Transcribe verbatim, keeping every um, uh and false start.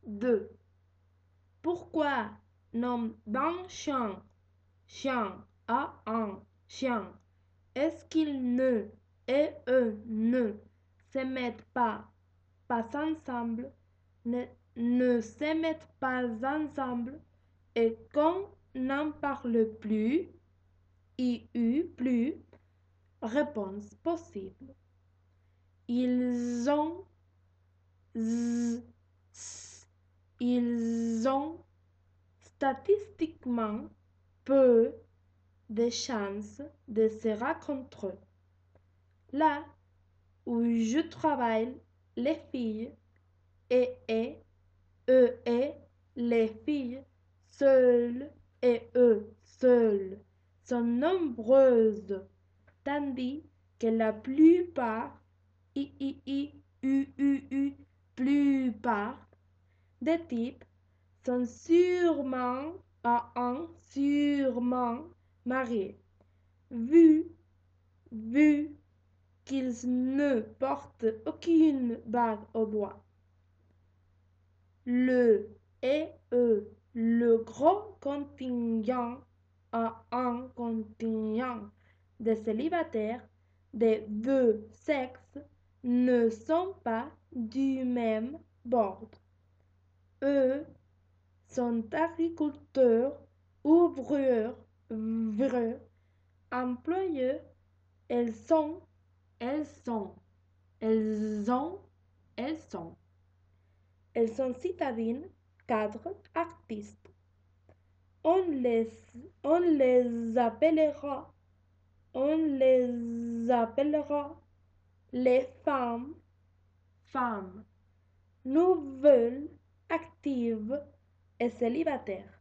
deux. Pourquoi nomme d'un chien chien à un chien? Est-ce qu'ils ne et eux ne se mettent pas, pas ensemble, ne, ne se mettent pas ensemble et qu'on n'en parle plus, I U plus, réponse possible. Ils ont z, s, ils ont statistiquement peu de chances de se rencontrer. Là où je travaille, les filles et, et eux et les filles seules et eux seuls sont nombreuses, tandis que la plupart, i, i, i, u, u, u, plupart des types sont sûrement à un sûrement mariés, vu, vu qu'ils ne portent aucune bague au doigt. Le et eux, le gros contingent à un contingent de célibataires des deux sexes ne sont pas du même bord. Eux sont agriculteurs, ouvriers, vrais, employés, elles sont, elles sont, elles ont, elles sont. Elles sont citadines, cadres, artistes. On les, on les appellera, on les appellera les femmes, femmes, nouvelles, actives et célibataires.